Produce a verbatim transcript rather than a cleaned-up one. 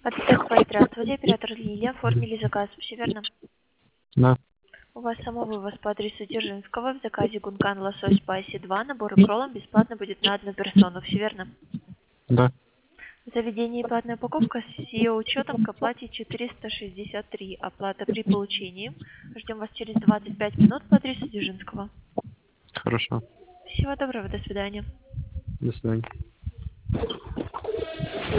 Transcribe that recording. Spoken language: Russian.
Автотехпай, здравствуйте, оператор Лилия, оформили заказ, все верно? Да, У вас самовывоз по адресу Дзержинского, в заказе Гункан лосось по оси два, набор кроллом бесплатно будет на одну персону, все верно? да. Заведение и платная упаковка с ее учетом к оплате четыреста шестьдесят три, оплата при получении. Ждем вас через двадцать пять минут по адресу Дзержинского. Хорошо. Всего доброго, до свидания. До свидания.